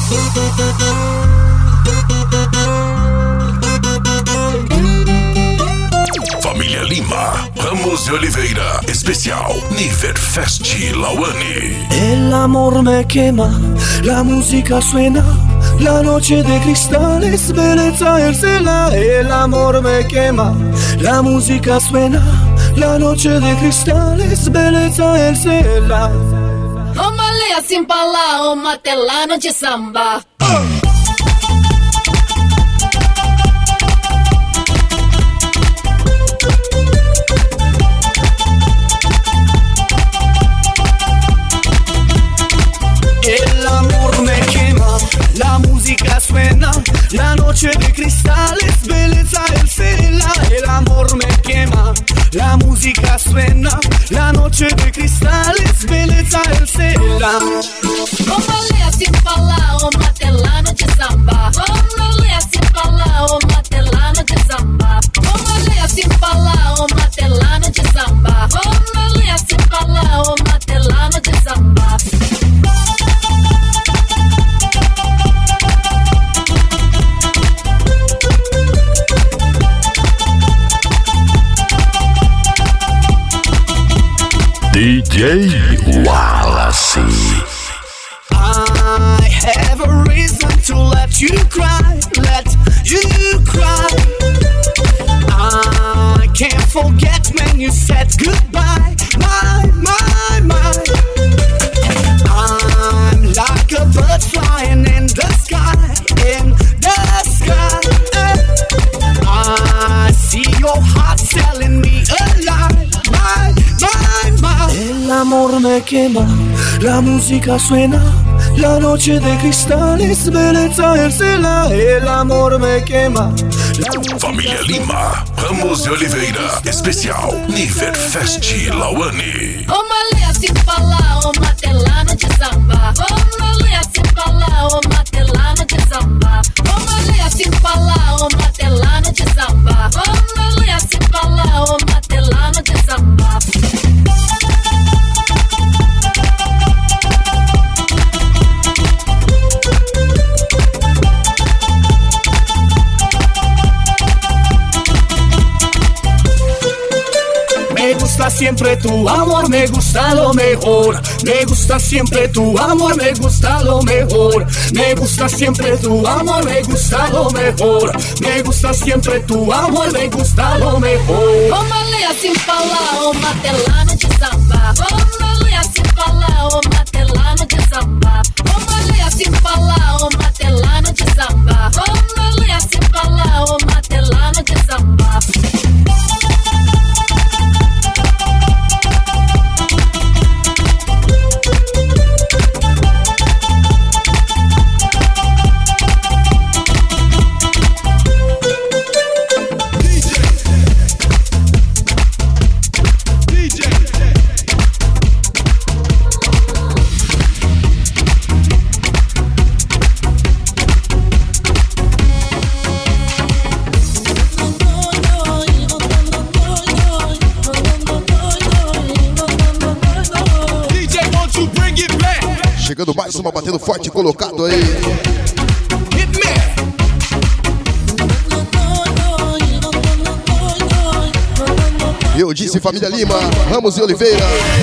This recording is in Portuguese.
Família Lima, Ramos de Oliveira, especial Niverfest Lauani. El amor me quema, la música suena, la noche de cristales, belleza el cela. El amor me quema, la música suena, la noche de cristales, belleza el cela. Romalea sem falar, uma telana de samba. El amor me quema, la música suena, la noche de cristales, belleza el cela. El amor me quema, la música suena, la noche de cristales, belleza el cela. Romalea sem falar, uma telana de samba. Romalea sem falar, uma telana de samba. Romalea sem falar, uma telana de samba. Romalea sem falar, uma telana de samba. DJ Wallace. I have a reason to let you cry, let you cry. I can't forget when you said goodbye, my. I'm like a bird flying in the sky, in the sky. I see your heart telling me a lie, my. El amor me quema, la música suena, la noche de cristales, belleza el cela. El amor me quema. Família Lima, Ramos de Oliveira, especial Niverfest Lauani. Romalea sem falar, uma telana de samba. Romalea sem falar, uma telana de samba. Romalea sem falar, uma telana de samba. Romalea sem falar, uma telana de samba. Me gusta siempre tu amor, me gusta lo mejor. Me gusta siempre tu amor, me gusta lo mejor. Me gusta siempre tu amor, me gusta lo mejor. Me gusta siempre tu amor, me gusta lo mejor. Romalea sem falar, uma telana de samba. Romalea sem falar, uma telana de samba. Romalea sem falar, uma telana de samba. Romalea sem falar, uma telana de samba. Chegando mais uma, batendo forte, colocado aí. Eu disse Família Lima, Ramos e Oliveira.